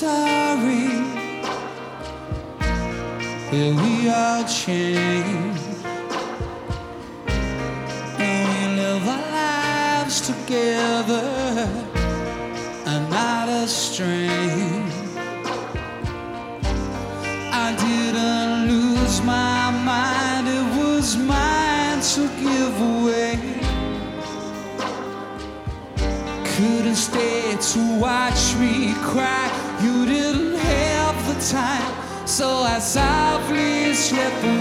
sorry that we all changed, and we live our lives together and not estranged. I didn't lose my mind, it was mine to give away. Couldn't stay to watch me cry, you didn't have the time, so I softly slipped away.